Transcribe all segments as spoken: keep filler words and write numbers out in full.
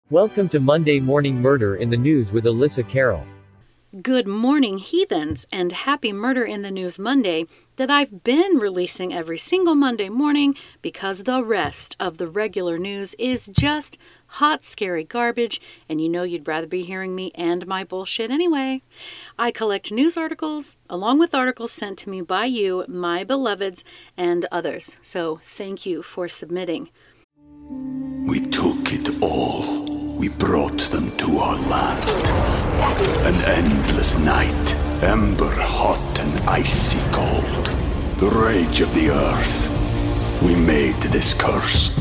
Welcome to Monday Morning Murder in the News with Alyssa Carroll. Good morning, heathens, and happy Murder in the News Monday that I've been releasing every single Monday morning because the rest of the regular news is just hot, scary garbage, and you know you'd rather be hearing me and my bullshit anyway. I collect news articles along with articles sent to me by you, my beloveds, and others. So thank you for submitting. We took it all. We brought them to our land. An endless night, ember hot and icy cold. The rage of the earth. We made this curse.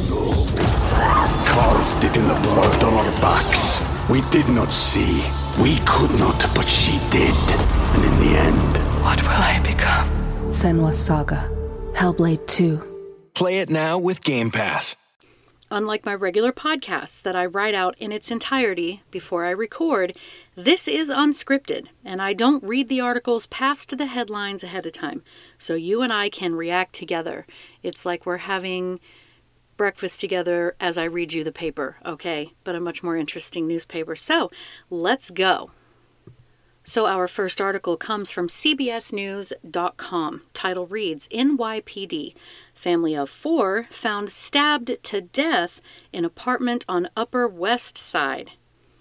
Carved it in the blood on our backs. We did not see. We could not, but she did. And in the end, what will I become? Senua's Saga. Hellblade two. Play it now with Game Pass. Unlike my regular podcasts that I write out in its entirety before I record, this is unscripted, and I don't read the articles past the headlines ahead of time, so you and I can react together. It's like we're having breakfast together as I read you the paper, okay? But a much more interesting newspaper. So, let's go. So our first article comes from C B S News dot com. Title reads, N Y P D. Family of four found stabbed to death in apartment on Upper West Side.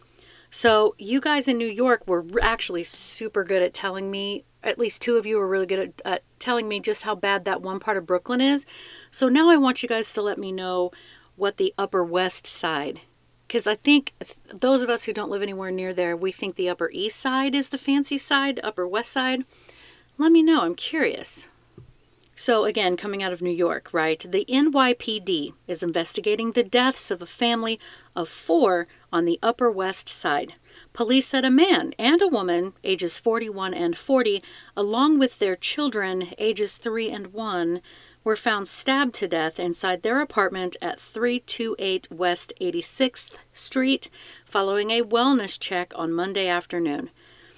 So you guys in New York were actually super good at telling me, at least two of you were really good at, at telling me just how bad that one part of Brooklyn is. So now I want you guys to let me know what the Upper West Side, because I think those of us who don't live anywhere near there, we think the Upper East Side is the fancy side, Upper West Side. Let me know. I'm curious. So again, coming out of New York, right? The N Y P D is investigating the deaths of a family of four on the Upper West Side. Police said a man and a woman, ages forty-one and forty, along with their children, ages three and one, were found stabbed to death inside their apartment at three twenty-eight West eighty-sixth Street following a wellness check on Monday afternoon.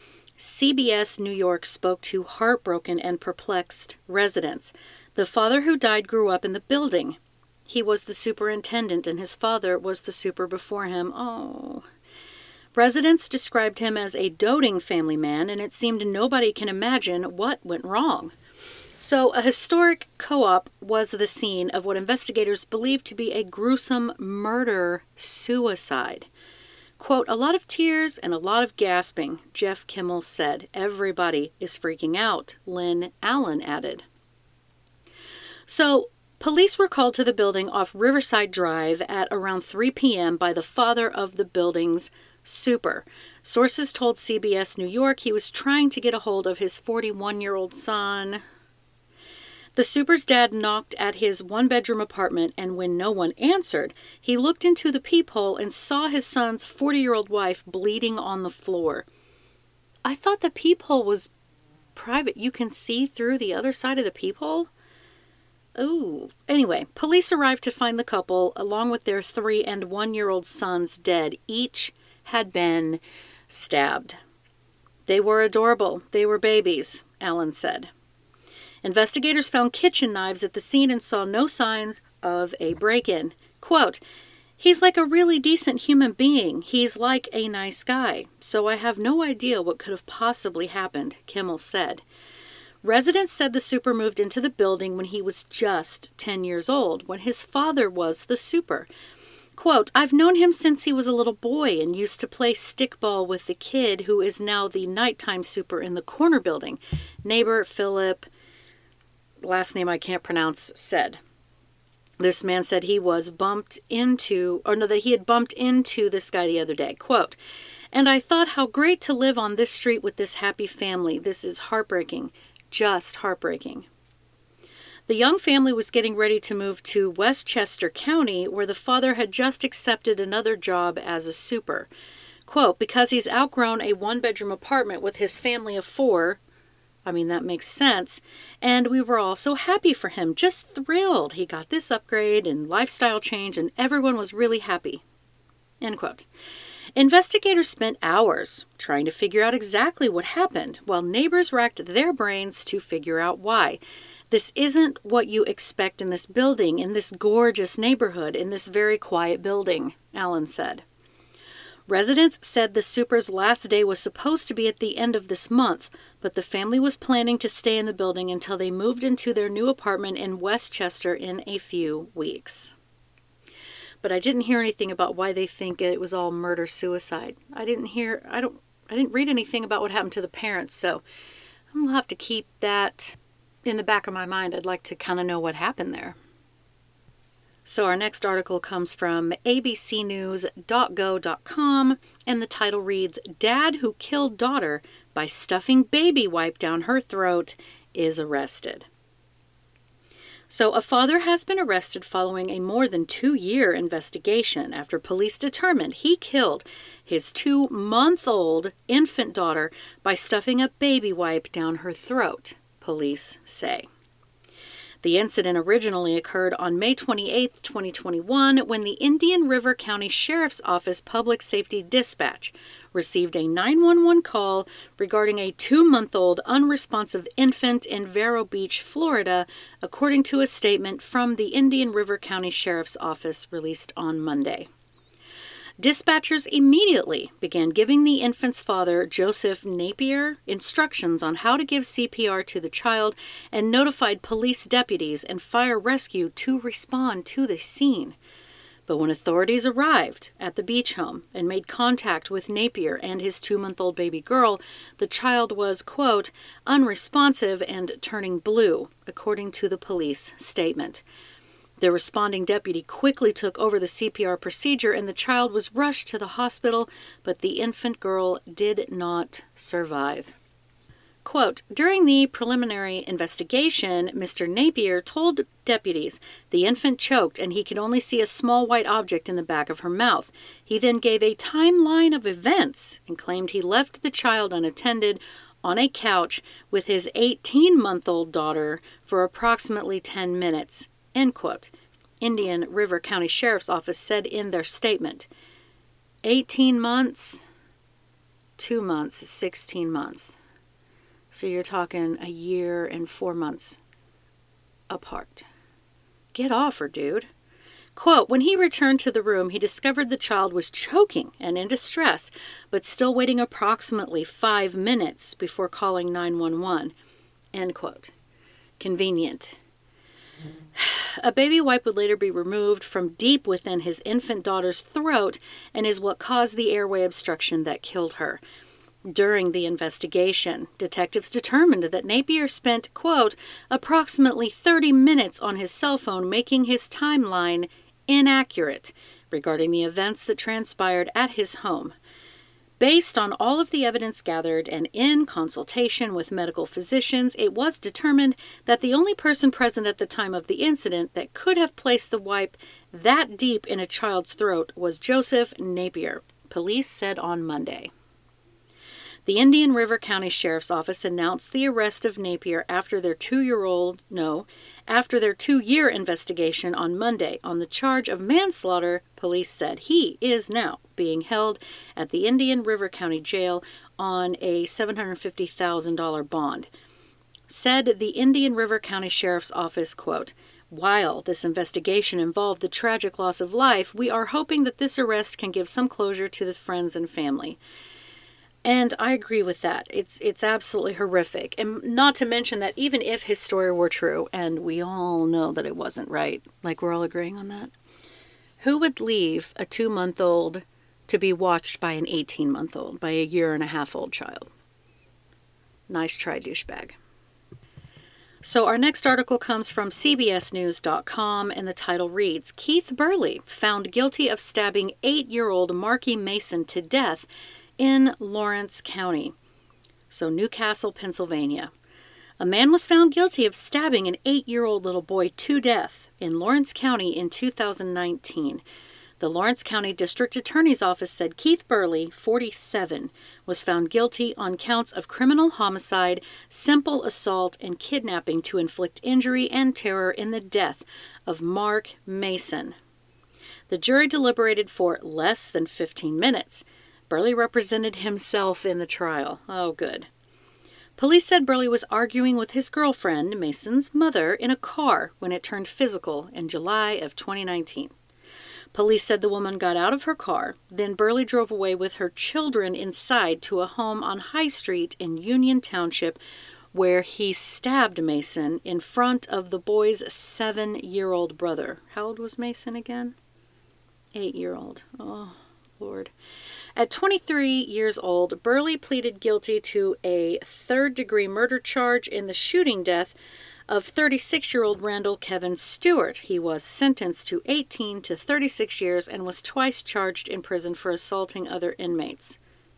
C B S New York spoke to heartbroken and perplexed residents. The father who died grew up in the building. He was the superintendent and his father was the super before him. Oh. Residents described him as a doting family man, and it seemed nobody can imagine what went wrong. So, a historic co-op was the scene of what investigators believe to be a gruesome murder-suicide. Quote, a lot of tears and a lot of gasping, Jeff Kimmel said. Everybody is freaking out, Lynn Allen added. So, police were called to the building off Riverside Drive at around three p.m. by the father of the building's super. Sources told C B S New York he was trying to get a hold of his forty-one-year-old son. The super's dad knocked at his one-bedroom apartment, and when no one answered, he looked into the peephole and saw his son's forty-year-old wife bleeding on the floor. I thought the peephole was private. You can see through the other side of the peephole? Oh. Anyway, police arrived to find the couple, along with their three- and one-year-old sons, dead. Each had been stabbed. They were adorable. They were babies, Allen said. Investigators found kitchen knives at the scene and saw no signs of a break-in. Quote, he's like a really decent human being. He's like a nice guy. So I have no idea what could have possibly happened, Kimmel said. Residents said the super moved into the building when he was just ten years old, when his father was the super. Quote, I've known him since he was a little boy and used to play stickball with the kid who is now the nighttime super in the corner building. Neighbor Philip, last name I can't pronounce, said. This man said he was bumped into, or no, that he had bumped into this guy the other day. Quote, and I thought how great to live on this street with this happy family. This is heartbreaking, just heartbreaking. The young family was getting ready to move to Westchester County, where the father had just accepted another job as a super. Quote, because he's outgrown a one-bedroom apartment with his family of four, I mean, that makes sense. And we were all so happy for him, just thrilled. He got this upgrade and lifestyle change, and everyone was really happy. End quote. Investigators spent hours trying to figure out exactly what happened, while neighbors racked their brains to figure out why. This isn't what you expect in this building, in this gorgeous neighborhood, in this very quiet building, Allen said. Residents said the super's last day was supposed to be at the end of this month, but the family was planning to stay in the building until they moved into their new apartment in Westchester in a few weeks. But I didn't hear anything about why they think it was all murder-suicide. I didn't hear, I don't, I didn't read anything about what happened to the parents, so I'm gonna have to keep that in the back of my mind. I'd like to kind of know what happened there. So our next article comes from A B C news dot go dot com, and the title reads, "Dad who killed daughter by stuffing baby wipe down her throat is arrested." So a father has been arrested following a more than two-year investigation after police determined he killed his two-month-old infant daughter by stuffing a baby wipe down her throat, police say. The incident originally occurred on May twenty-eighth, twenty twenty-one, when the Indian River County Sheriff's Office Public Safety Dispatch received a nine one one call regarding a two-month-old unresponsive infant in Vero Beach, Florida, according to a statement from the Indian River County Sheriff's Office released on Monday. Dispatchers immediately began giving the infant's father, Joseph Napier, instructions on how to give C P R to the child and notified police deputies and fire rescue to respond to the scene. But when authorities arrived at the beach home and made contact with Napier and his two-month-old baby girl, the child was, quote, unresponsive and turning blue, according to the police statement. The responding deputy quickly took over the C P R procedure and the child was rushed to the hospital, but the infant girl did not survive. Quote, during the preliminary investigation, Mister Napier told deputies the infant choked and he could only see a small white object in the back of her mouth. He then gave a timeline of events and claimed he left the child unattended on a couch with his eighteen-month-old daughter for approximately ten minutes. End quote. Indian River County Sheriff's Office said in their statement. eighteen months, two months, sixteen months. So you're talking a year and four months apart. Get off her, dude. Quote, when he returned to the room, he discovered the child was choking and in distress, but still waiting approximately five minutes before calling nine one one. End quote. Convenient. A baby wipe would later be removed from deep within his infant daughter's throat and is what caused the airway obstruction that killed her. During the investigation, detectives determined that Napier spent, quote, approximately thirty minutes on his cell phone making his timeline inaccurate regarding the events that transpired at his home. Based on all of the evidence gathered and in consultation with medical physicians, it was determined that the only person present at the time of the incident that could have placed the wipe that deep in a child's throat was Joseph Napier, police said on Monday. The Indian River County Sheriff's Office announced the arrest of Napier after their two-year-old, no, after their two-year investigation on Monday on the charge of manslaughter. Police said he is now being held at the Indian River County Jail on a seven hundred fifty thousand dollars bond. Said the Indian River County Sheriff's Office, quote, while this investigation involved the tragic loss of life, we are hoping that this arrest can give some closure to the friends and family. And I agree with that. It's it's absolutely horrific. And not to mention that even if his story were true, and we all know that it wasn't, right? Like we're all agreeing on that. Who would leave a two-month-old to be watched by an eighteen-month-old, by a year and a half old child? Nice try, douchebag. So our next article comes from C B S news dot com, and the title reads, Keith Burley found guilty of stabbing eight-year-old Marky Mason to death in Lawrence County. So New Castle, Pennsylvania. A man was found guilty of stabbing an eight-year-old little boy to death in Lawrence County in two thousand nineteen. The Lawrence County District Attorney's Office said Keith Burley, forty-seven, was found guilty on counts of criminal homicide, simple assault, and kidnapping to inflict injury and terror in the death of Mark Mason. The jury deliberated for less than fifteen minutes. Burley represented himself in the trial. Oh, good. Police said Burley was arguing with his girlfriend, Mason's mother, in a car when it turned physical in July of twenty nineteen. Police said the woman got out of her car, then Burley drove away with her children inside to a home on High Street in Union Township, where he stabbed Mason in front of the boy's seven-year-old brother. How old was Mason again? Eight-year-old. Oh, Lord. At twenty-three years old, Burley pleaded guilty to a third-degree murder charge in the shooting death of thirty-six-year-old Randall Kevin Stewart. He was sentenced to eighteen to thirty-six years and was twice charged in prison for assaulting other inmates.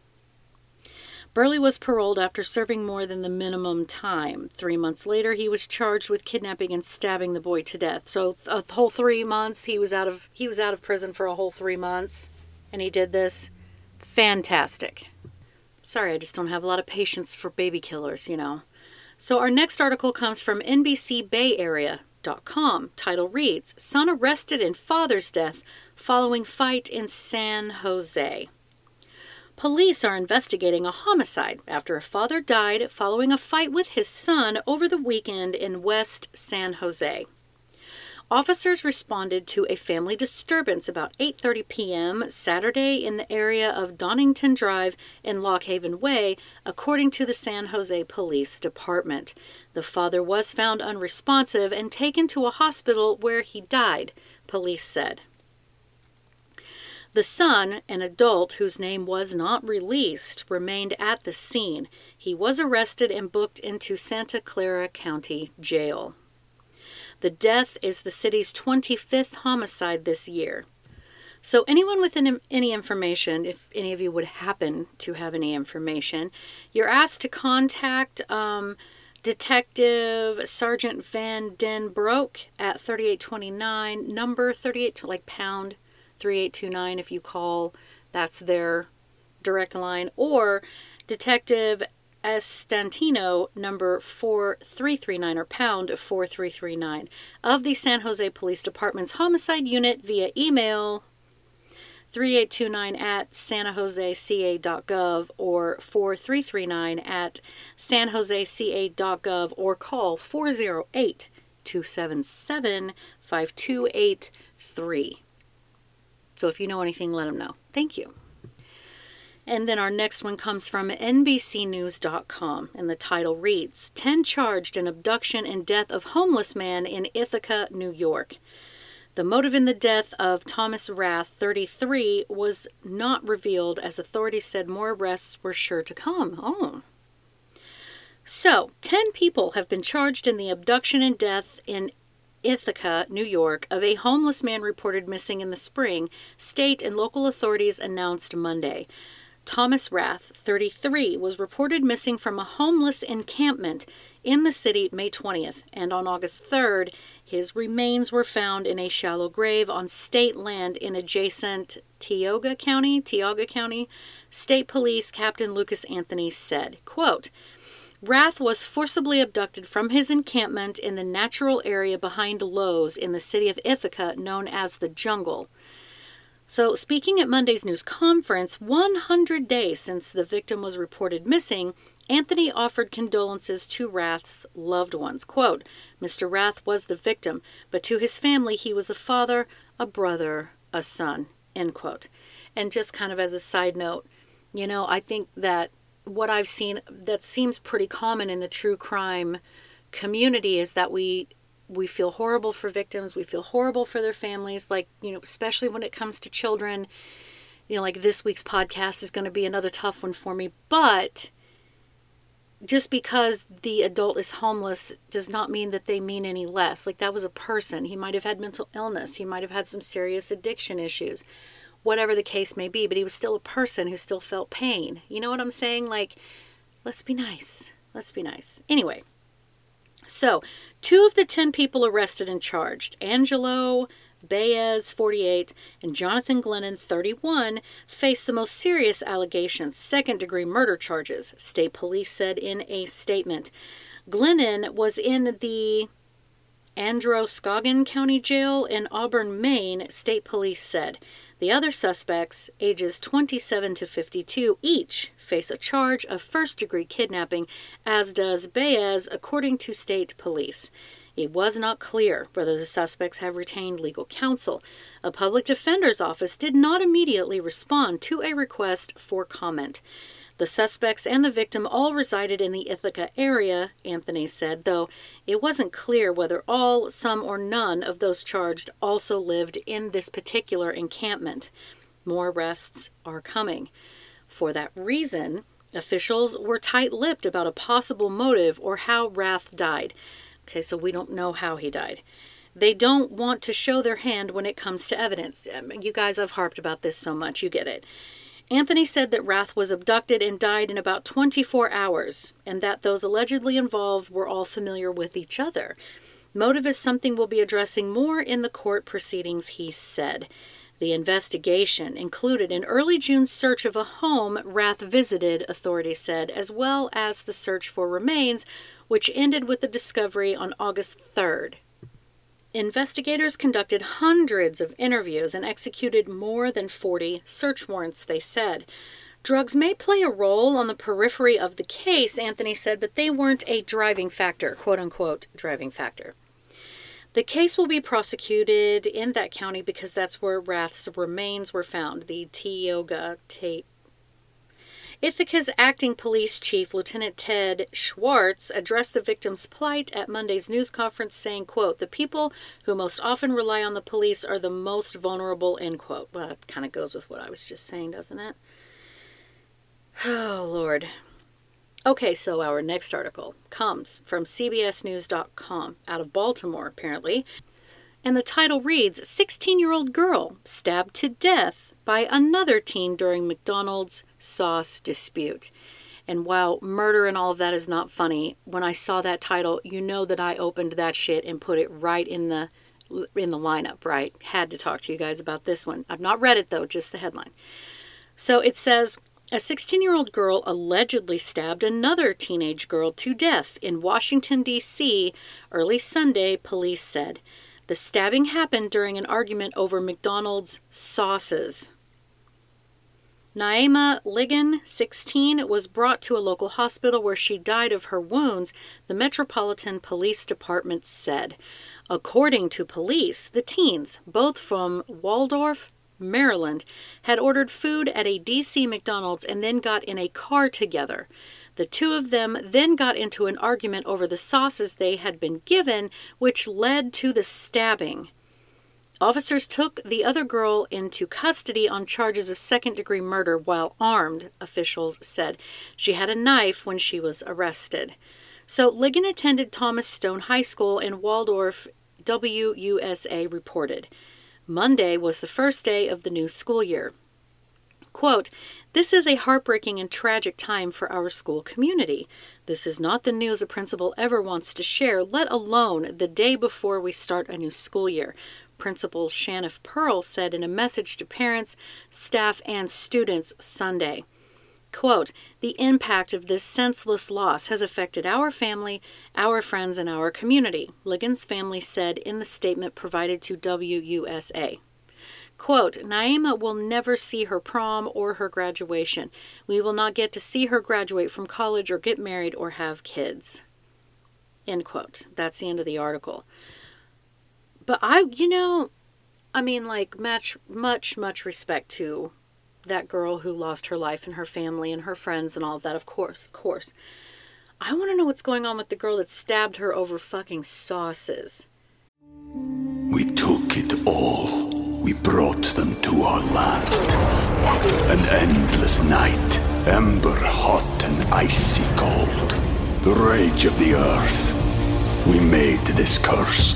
Burley was paroled after serving more than the minimum time. Three months later, he was charged with kidnapping and stabbing the boy to death. So a whole three months, he was out of he was out of prison for a whole three months, and he did this. Fantastic. Sorry, I just don't have a lot of patience for baby killers, you know. So our next article comes from N B C Bay Area dot com. Title reads, Son arrested in father's death following fight in San Jose. Police are investigating a homicide after a father died following a fight with his son over the weekend in West San Jose. Officers responded to a family disturbance about eight thirty p.m. Saturday in the area of Donington Drive and Lock Haven Way, according to the San Jose Police Department. The father was found unresponsive and taken to a hospital where he died, police said. The son, an adult whose name was not released, remained at the scene. He was arrested and booked into Santa Clara County Jail. The death is the city's twenty-fifth homicide this year. So anyone with any information, if any of you would happen to have any information, you're asked to contact um, Detective Sergeant Van Den Broek at thirty-eight twenty-nine, number thirty-eight, like pound thirty-eight twenty-nine if you call. That's their direct line. Or Detective Estantino, number four three three nine, or pound four three three nine, of the San Jose Police Department's Homicide Unit via email thirty-eight twenty-nine at san jose c a dot gov or four three three nine at san jose c a dot gov, or call four oh eight, two seven seven, five two eight three. So if you know anything, let them know. Thank you. And then our next one comes from N B C News dot com, and the title reads, ten charged in abduction and death of homeless man in Ithaca, New York. The motive in the death of Thomas Rath, thirty-three, was not revealed, as authorities said more arrests were sure to come. Oh. So, ten people have been charged in the abduction and death in Ithaca, New York, of a homeless man reported missing in the spring, state and local authorities announced Monday. Thomas Rath, thirty-three, was reported missing from a homeless encampment in the city May twentieth, and on August third, his remains were found in a shallow grave on state land in adjacent Tioga County, Tioga County. State Police Captain Lucas Anthony said, quote, Rath was forcibly abducted from his encampment in the natural area behind Lowe's in the city of Ithaca known as the Jungle. So, speaking at Monday's news conference, one hundred days since the victim was reported missing, Anthony offered condolences to Rath's loved ones. Quote, Mister Rath was the victim, but to his family he was a father, a brother, a son, end quote. And just kind of as a side note, you know, I think that what I've seen that seems pretty common in the true crime community is that we we feel horrible for victims, we feel horrible for their families, like, you know, especially when it comes to children. You know, like this week's podcast is going to be another tough one for me, but just because the adult is homeless does not mean that they mean any less. Like, that was a person. He might have had mental illness, he might have had some serious addiction issues, whatever the case may be, but he was still a person who still felt pain. You know what I'm saying? Like, let's be nice. Let's be nice. Anyway, so two of the ten people arrested and charged, Angelo Baez, forty-eight, and Jonathan Glennon, thirty-one, face the most serious allegations, second-degree murder charges, state police said in a statement. Glennon was in the Androscoggin County Jail in Auburn, Maine, state police said. The other suspects, ages twenty-seven to fifty-two, each face a charge of first-degree kidnapping, as does Baez, according to state police. It was not clear whether the suspects have retained legal counsel. A public defender's office did not immediately respond to a request for comment. The suspects and the victim all resided in the Ithaca area, Anthony said, though it wasn't clear whether all, some, or none of those charged also lived in this particular encampment. More arrests are coming. For that reason, officials were tight-lipped about a possible motive or how Rath died. Okay, so we don't know how he died. They don't want to show their hand when it comes to evidence. You guys, I've harped about this so much, you get it. Anthony said that Rath was abducted and died in about twenty-four hours, and that those allegedly involved were all familiar with each other. Motive is something we'll be addressing more in the court proceedings, he said. The investigation included an early June search of a home Rath visited, authorities said, as well as the search for remains, which ended with the discovery on August third. Investigators conducted hundreds of interviews and executed more than forty search warrants, they said. Drugs may play a role on the periphery of the case, Anthony said, but they weren't a driving factor, quote-unquote driving factor. The case will be prosecuted in that county because that's where Rath's remains were found, the Tioga Tate. Ithaca's acting police chief, Lieutenant Ted Schwartz, addressed the victim's plight at Monday's news conference, saying, quote, "The people who most often rely on the police are the most vulnerable," end quote. Well, that kind of goes with what I was just saying, doesn't it? Oh, Lord. Okay, so our next article comes from C B S News dot com, out of Baltimore, apparently. And the title reads, sixteen-year-old girl stabbed to death by another teen during McDonald's sauce dispute. And while murder and all of that is not funny, when I saw that title, you know that I opened that shit and put it right in the in the lineup, right? Had to talk to you guys about this one. I've not read it, though, just the headline. So it says, a sixteen-year-old girl allegedly stabbed another teenage girl to death in Washington, D C early Sunday, police said. The stabbing happened during an argument over McDonald's sauces. Naima Ligon, sixteen, was brought to a local hospital where she died of her wounds, the Metropolitan Police Department said. According to police, the teens, both from Waldorf, Maryland, had ordered food at a D C McDonald's and then got in a car together. The two of them then got into an argument over the sauces they had been given, which led to the stabbing. Officers took the other girl into custody on charges of second-degree murder while armed, officials said. She had a knife when she was arrested. So Ligon attended Thomas Stone High School in Waldorf, W U S A reported. Monday was the first day of the new school year. Quote, "This is a heartbreaking and tragic time for our school community. This is not the news a principal ever wants to share, let alone the day before we start a new school year," Principal Shaniff Pearl said in a message to parents, staff, and students Sunday. Quote, "The impact of this senseless loss has affected our family, our friends, and our community," Ligon's family said in the statement provided to W U S A. Quote, "Naima will never see her prom or her graduation. We will not get to see her graduate from college or get married or have kids." End quote. That's the end of the article. But I, you know, I mean, like, much, much, much respect to that girl who lost her life and her family and her friends and all of that, of course, of course. I want to know what's going on with the girl that stabbed her over fucking sauces. We took it all. We brought them to our land. An endless night, ember hot and icy cold. The rage of the earth. We made this curse.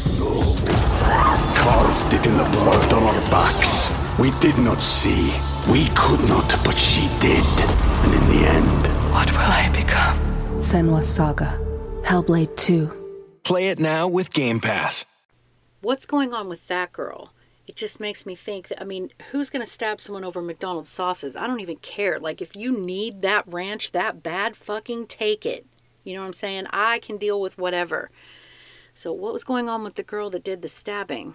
Carved it in the blood on our backs. We did not see. We could not, but she did. And in the end, what will I become? Senua's Saga. Hellblade two. Play it now with Game Pass. What's going on with that girl? It just makes me think that, I mean, who's going to stab someone over McDonald's sauces? I don't even care. Like, if you need that ranch that bad, fucking take it. You know what I'm saying? I can deal with whatever. So what was going on with the girl that did the stabbing?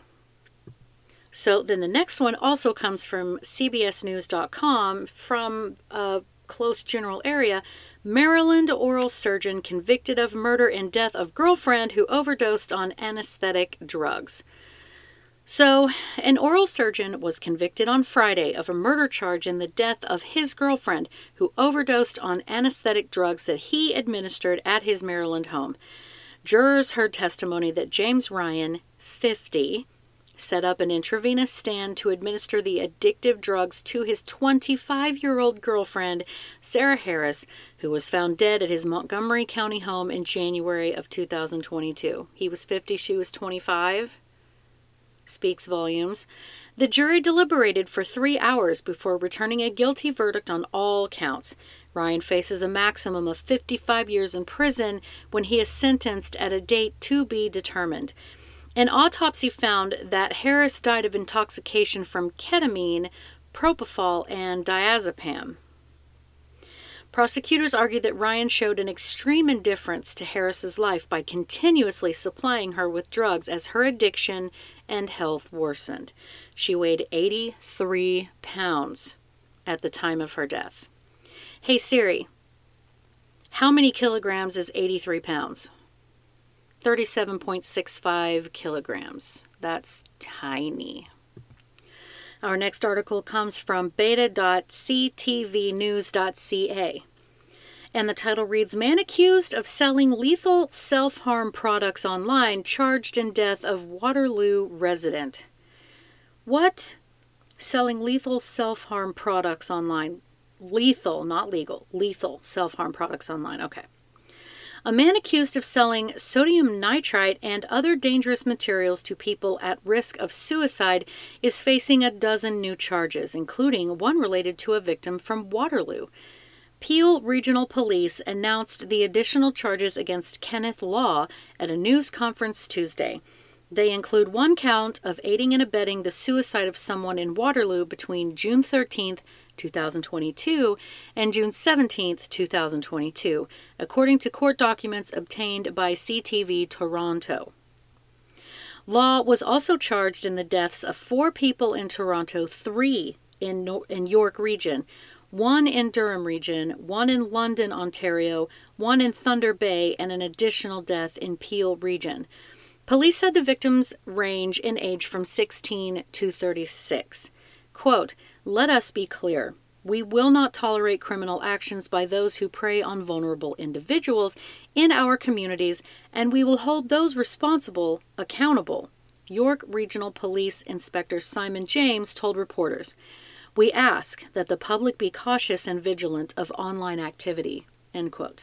So then the next one also comes from C B S News dot com from a close general area, Maryland oral surgeon convicted of murder and death of girlfriend who overdosed on anesthetic drugs. So, an oral surgeon was convicted on Friday of a murder charge in the death of his girlfriend who overdosed on anesthetic drugs that he administered at his Maryland home. Jurors heard testimony that James Ryan, fifty, set up an intravenous stand to administer the addictive drugs to his twenty-five-year-old girlfriend, Sarah Harris, who was found dead at his Montgomery County home in January of two thousand twenty-two. He was fifty, she was twenty-five. Speaks volumes. The jury deliberated for three hours before returning a guilty verdict on all counts. Ryan faces a maximum of fifty-five years in prison when he is sentenced at a date to be determined. An autopsy found that Harris died of intoxication from ketamine, propofol, and diazepam. Prosecutors argued that Ryan showed an extreme indifference to Harris's life by continuously supplying her with drugs as her addiction and health worsened. She weighed eighty-three pounds at the time of her death. Hey Siri, how many kilograms is eighty-three pounds? thirty-seven point six five kilograms. That's tiny. Our next article comes from beta dot c t v news dot c a. And the title reads, Man accused of selling lethal self-harm products online charged in death of Waterloo resident. What? Selling lethal self-harm products online. Lethal, not legal. Lethal self-harm products online. Okay. A man accused of selling sodium nitrite and other dangerous materials to people at risk of suicide is facing a dozen new charges, including one related to a victim from Waterloo. Peel Regional Police announced the additional charges against Kenneth Law at a news conference Tuesday. They include one count of aiding and abetting the suicide of someone in Waterloo between June thirteenth, two thousand twenty-two and June seventeenth, two thousand twenty-two, according to court documents obtained by C T V Toronto. Law was also charged in the deaths of four people in Toronto, three in, Nor- in York Region, one in Durham Region, one in London, Ontario, one in Thunder Bay, and an additional death in Peel Region. Police said the victims range in age from sixteen to thirty-six. Quote, let us be clear. We will not tolerate criminal actions by those who prey on vulnerable individuals in our communities, and we will hold those responsible accountable, York Regional Police Inspector Simon James told reporters. We ask that the public be cautious and vigilant of online activity, end quote.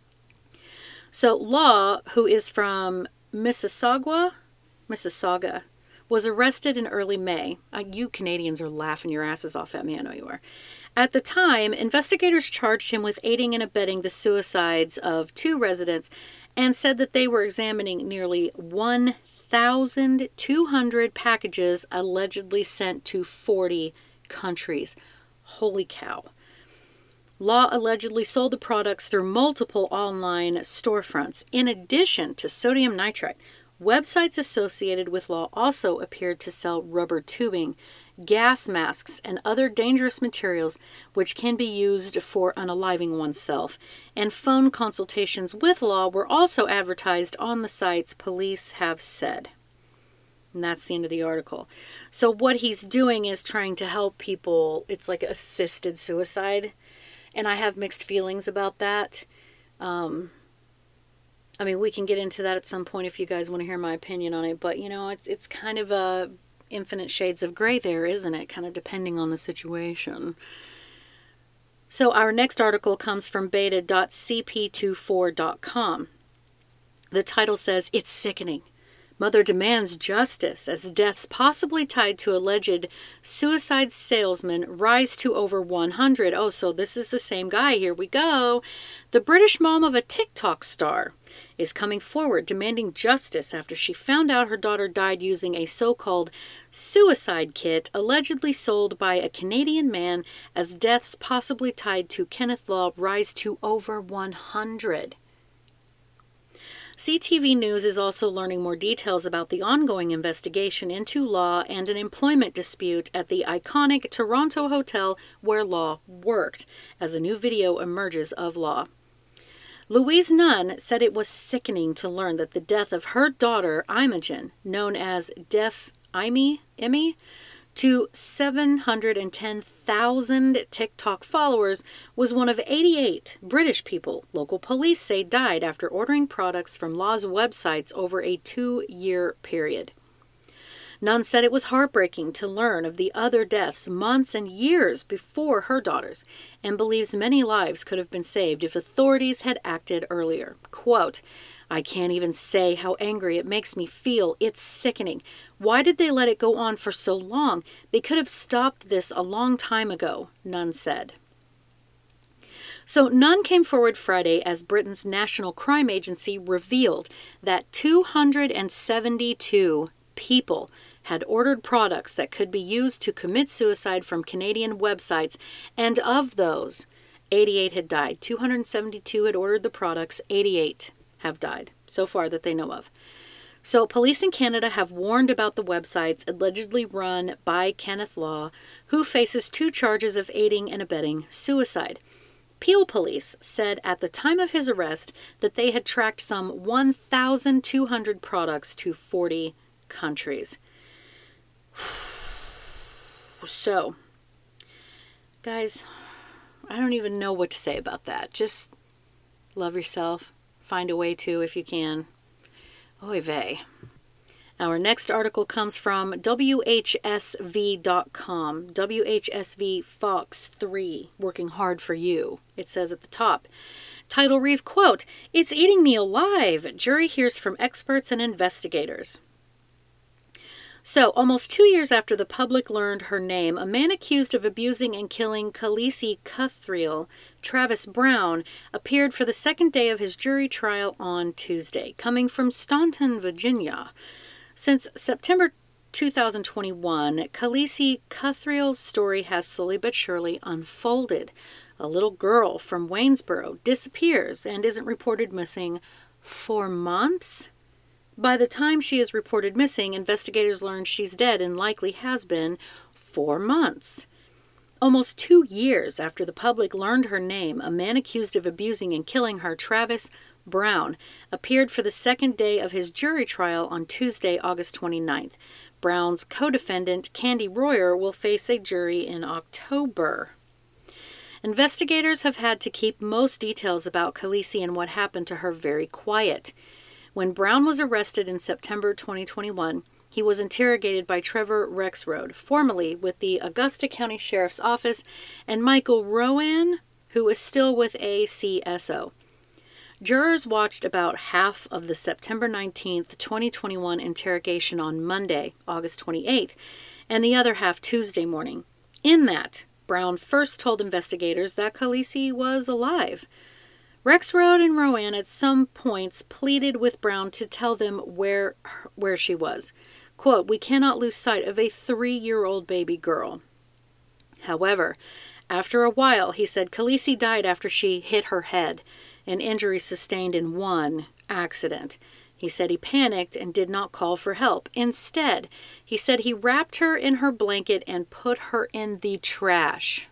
So Law, who is from Mississauga, Mississauga, was arrested in early May. Uh, you Canadians are laughing your asses off at me, I know you are. At the time, investigators charged him with aiding and abetting the suicides of two residents and said that they were examining nearly one thousand two hundred packages allegedly sent to forty countries. Holy cow. Law allegedly sold the products through multiple online storefronts. In addition to sodium nitrite, websites associated with Law also appeared to sell rubber tubing, gas masks, and other dangerous materials which can be used for unaliving oneself. And phone consultations with Law were also advertised on the sites, police have said. And that's the end of the article. So what he's doing is trying to help people. It's like assisted suicide. And I have mixed feelings about that. Um, I mean, we can get into that at some point if you guys want to hear my opinion on it. But, you know, it's it's kind of a infinite shades of gray there, isn't it? Kind of depending on the situation. So our next article comes from beta dot c p twenty-four dot com. The title says, It's Sickening. Mother demands justice as deaths possibly tied to alleged suicide salesman rise to over one hundred. Oh, so this is the same guy. Here we go. The British mom of a TikTok star is coming forward demanding justice after she found out her daughter died using a so-called suicide kit allegedly sold by a Canadian man as deaths possibly tied to Kenneth Law rise to over one hundred. C T V News is also learning more details about the ongoing investigation into Law and an employment dispute at the iconic Toronto hotel where Law worked, as a new video emerges of Law. Louise Nunn said it was sickening to learn that the death of her daughter, Imogen, known as Deaf Imy, Emmy, to seven hundred ten thousand TikTok followers, was one of eighty-eight British people local police say died after ordering products from Law's websites over a two-year period. Nunn said it was heartbreaking to learn of the other deaths months and years before her daughter's, and believes many lives could have been saved if authorities had acted earlier. Quote, "I can't even say how angry it makes me feel. It's sickening. Why did they let it go on for so long? They could have stopped this a long time ago," Nunn said. So Nunn came forward Friday as Britain's National Crime Agency revealed that two hundred seventy-two people had ordered products that could be used to commit suicide from Canadian websites, and of those, eighty-eight had died. two hundred seventy-two had ordered the products, eighty-eight have died, so far that they know of. So police in Canada have warned about the websites allegedly run by Kenneth Law, who faces two charges of aiding and abetting suicide. Peel Police said at the time of his arrest that they had tracked some one thousand two hundred products to forty countries. So, guys, I don't even know what to say about that. Just love yourself. Find a way to if you can. Oy vey. Our next article comes from W H S V dot com. W H S V Fox three, working hard for you. It says at the top. Title reads, quote, "It's eating me alive. Jury hears from experts and investigators." So, almost two years after the public learned her name, a man accused of abusing and killing Kaliese Cuthriel, Travis Brown, appeared for the second day of his jury trial on Tuesday, coming from Staunton, Virginia. Since September two thousand twenty-one, Kaliese Cuthriel's story has slowly but surely unfolded. A little girl from Waynesboro disappears and isn't reported missing for months. By the time she is reported missing, investigators learn she's dead and likely has been for months. Almost two years after the public learned her name, a man accused of abusing and killing her, Travis Brown, appeared for the second day of his jury trial on Tuesday, August twenty-ninth. Brown's co-defendant, Candy Royer, will face a jury in October. Investigators have had to keep most details about Kaliese and what happened to her very quiet. When Brown was arrested in September twenty twenty-one, he was interrogated by Trevor Rexroad, formerly with the Augusta County Sheriff's Office, and Michael Rowan, who is still with A C S O. Jurors watched about half of the September nineteenth, twenty twenty-one interrogation on Monday, August twenty-eighth, and the other half Tuesday morning. In that, Brown first told investigators that Kaliese was alive. Rexroad and Rowan at some points pleaded with Brown to tell them where where she was. Quote, "We cannot lose sight of a three-year-old baby girl." However, after a while, he said Kaliese died after she hit her head, an injury sustained in one accident. He said he panicked and did not call for help. Instead, he said he wrapped her in her blanket and put her in the trash.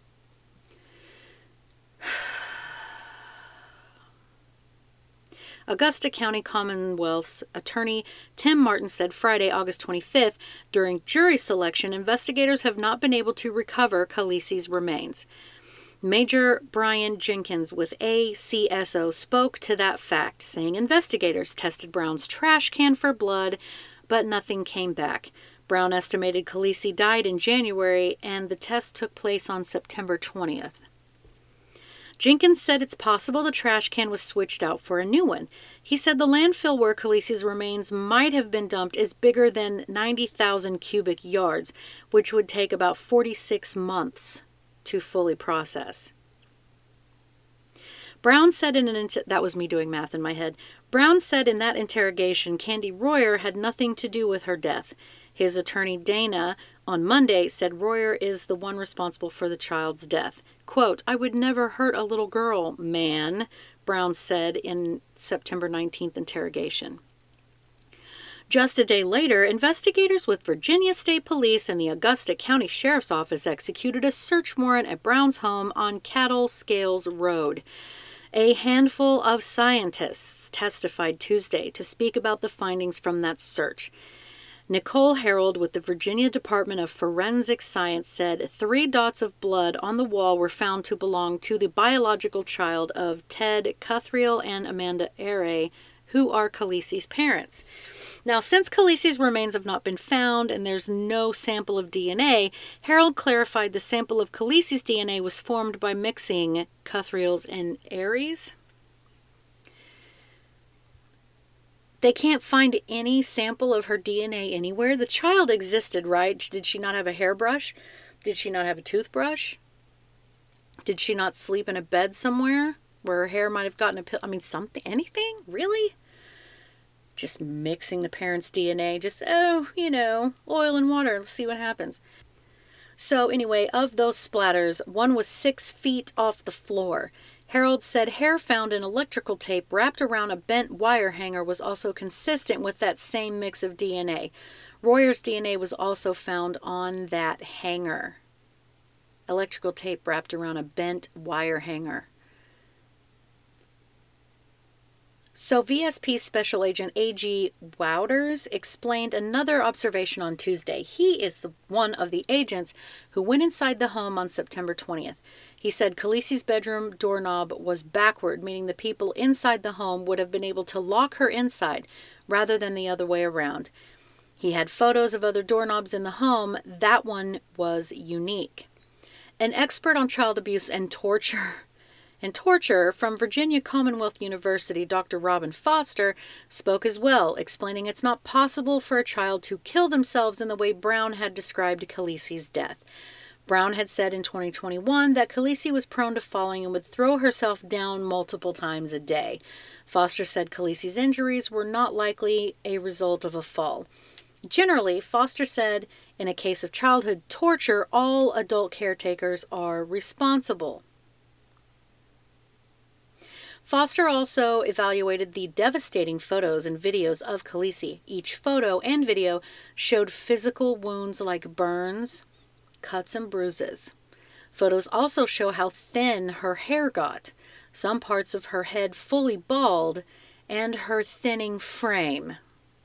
Augusta County Commonwealth's attorney Tim Martin said Friday, August twenty-fifth, during jury selection, investigators have not been able to recover Kalise's remains. Major Brian Jenkins with A C S O spoke to that fact, saying investigators tested Brown's trash can for blood, but nothing came back. Brown estimated Kaliese died in January, and the test took place on September twentieth. Jenkins said it's possible the trash can was switched out for a new one. He said the landfill where Kalise's remains might have been dumped is bigger than ninety thousand cubic yards, which would take about forty-six months to fully process. Brown said in an inter- that was me doing math in my head. Brown said in that interrogation Candy Royer had nothing to do with her death. His attorney Dana on Monday said Royer is the one responsible for the child's death. Quote, "I would never hurt a little girl, man," Brown said in September nineteenth interrogation. Just a day later, investigators with Virginia State Police and the Augusta County Sheriff's Office executed a search warrant at Brown's home on Cattle Scales Road. A handful of scientists testified Tuesday to speak about the findings from that search. Nicole Harold with the Virginia Department of Forensic Science said three dots of blood on the wall were found to belong to the biological child of Ted Cuthriel and Amanda Aray, who are Khaleesi's parents. Now, since Khaleesi's remains have not been found and there's no sample of D N A, Harold clarified the sample of Khaleesi's D N A was formed by mixing Cuthriel's and Aray's. They can't find any sample of her D N A anywhere. The child existed, right? Did she not have a hairbrush? Did she not have a toothbrush? Did she not sleep in a bed somewhere where her hair might have gotten a pill? I mean, something, anything? Really? Just mixing the parents' D N A. Just, oh, you know, oil and water. Let's see what happens. So anyway, of those splatters, one was six feet off the floor. Harold said hair found in electrical tape wrapped around a bent wire hanger was also consistent with that same mix of D N A. Royer's D N A was also found on that hanger. Electrical tape wrapped around a bent wire hanger. So V S P Special Agent A G Wouters explained another observation on Tuesday. He is the one of the agents who went inside the home on September twentieth. He said Khaleesi's bedroom doorknob was backward, meaning the people inside the home would have been able to lock her inside rather than the other way around. He had photos of other doorknobs in the home. That one was unique. An expert on child abuse and torture and torture from Virginia Commonwealth University, Doctor Robin Foster, spoke as well, explaining it's not possible for a child to kill themselves in the way Brown had described Khaleesi's death. Brown had said in twenty twenty-one that Khaleesi was prone to falling and would throw herself down multiple times a day. Foster said Khaleesi's injuries were not likely a result of a fall. Generally, Foster said, in a case of childhood torture, all adult caretakers are responsible. Foster also evaluated the devastating photos and videos of Khaleesi. Each photo and video showed physical wounds like burns, cuts, and bruises. Photos also show how thin her hair got, some parts of her head fully bald, and her thinning frame.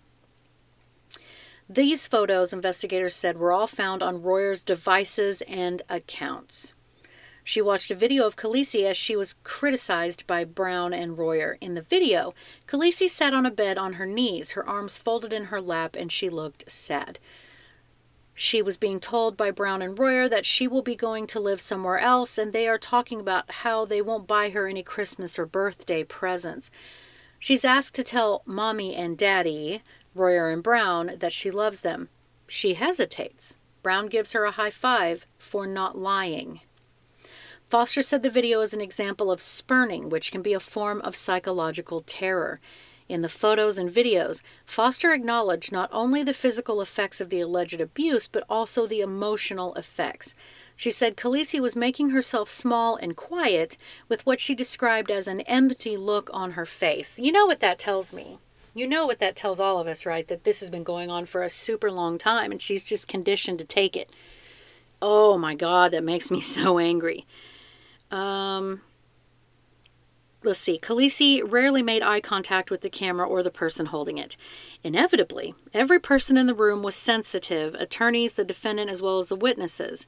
These photos, investigators said, were all found on Royer's devices and accounts. She watched a video of Khaleesi as she was criticized by Brown and Royer. In the video, Khaleesi sat on a bed on her knees, her arms folded in her lap, and she looked sad. She was being told by Brown and Royer that she will be going to live somewhere else, and they are talking about how they won't buy her any Christmas or birthday presents. She's asked to tell Mommy and Daddy, Royer and Brown, that she loves them. She hesitates. Brown gives her a high five for not lying. Foster said the video is an example of spurning, which can be a form of psychological terror. In the photos and videos, Foster acknowledged not only the physical effects of the alleged abuse, but also the emotional effects. She said Khaleesi was making herself small and quiet with what she described as an empty look on her face. You know what that tells me? You know what that tells all of us, right? That this has been going on for a super long time, and she's just conditioned to take it. Oh my God, that makes me so angry. Um, let's see. Khaleesi rarely made eye contact with the camera or the person holding it. Inevitably, every person in the room was sensitive, attorneys, the defendant, as well as the witnesses.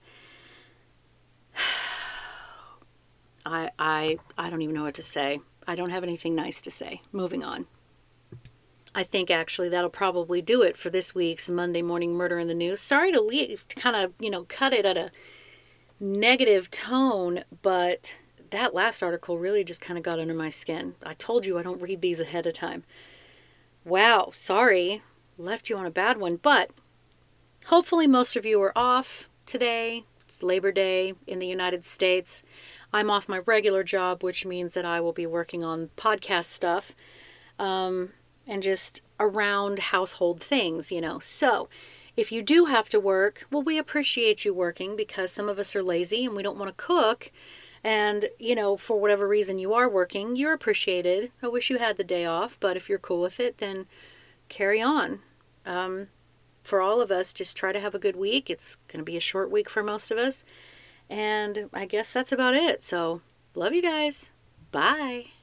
I, I, I don't even know what to say. I don't have anything nice to say. Moving on. I think actually that'll probably do it for this week's Monday Morning Murder in the News. Sorry to leave, to kind of, you know, cut it at a negative tone, but that last article really just kind of got under my skin. I told you I don't read these ahead of time. Wow, sorry, left you on a bad one, but hopefully most of you are off today. It's Labor Day in the United States. I'm off my regular job, which means that I will be working on podcast stuff um, and just around household things, you know. So if you do have to work, well, we appreciate you working because some of us are lazy and we don't want to cook And, you know, for whatever reason you are working, you're appreciated. I wish you had the day off, but if you're cool with it, then carry on. Um, for all of us, just try to have a good week. It's going to be a short week for most of us. And I guess that's about it. So, love you guys. Bye.